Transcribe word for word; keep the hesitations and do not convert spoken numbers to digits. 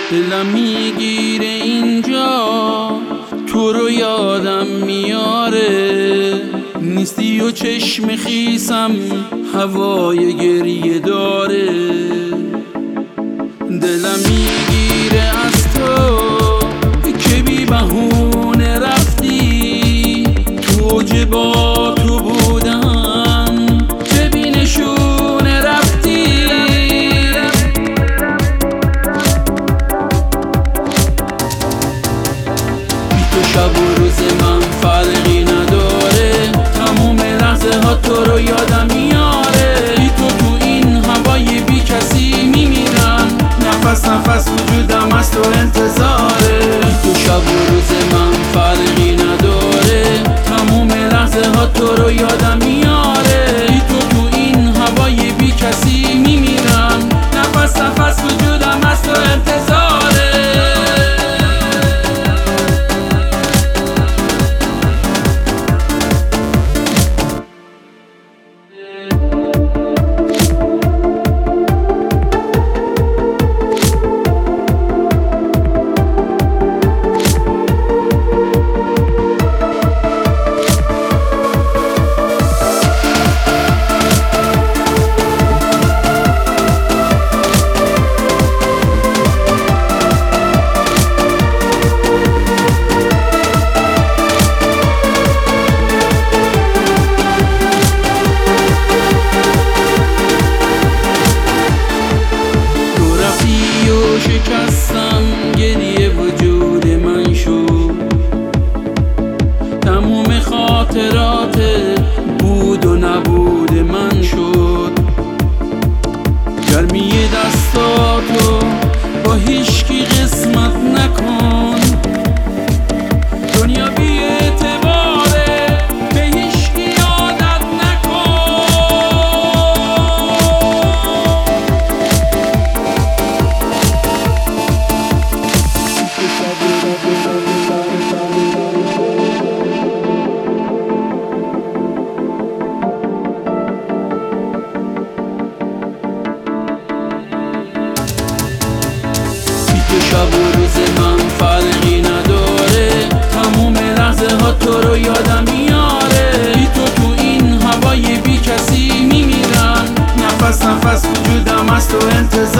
دلم میگیره اینجا، تو رو یادم میاره، نیستی و چشم خیسم هوای گریه داره. دلم میگیره از تو که بی بهونه رفتی، تو اوج با تو بودم چه بی نشونه رفتی. بی تو شب و روز من فرقی نداره، تموم لحظه ها تو رو یادم میاره. بی تو تو این هوای بی کسی میمیرم، نفس نفس وجودم از تو انتظاره. بی تو شب و روز من فرقی نداره، تموم لحظه ها تو رو یادم میاره. بی تو تو این هوای بی کسی میمیرم، نفس نفس وجودم از تو انتظاره. شکستم گریه وجود من شد، تموم خاطرات بود و نبود من شد. گرمی دستاتو با هیچکی قسمت نکن، دنیا بی اعتباره به هیچکی عادت نکن. تو شب و روز من فرقی نداره، تموم لحظه ها تو رو یادم میاره. بی تو تو این هوای بی کسی میمیرم، نفس نفس وجودم از تو انتظار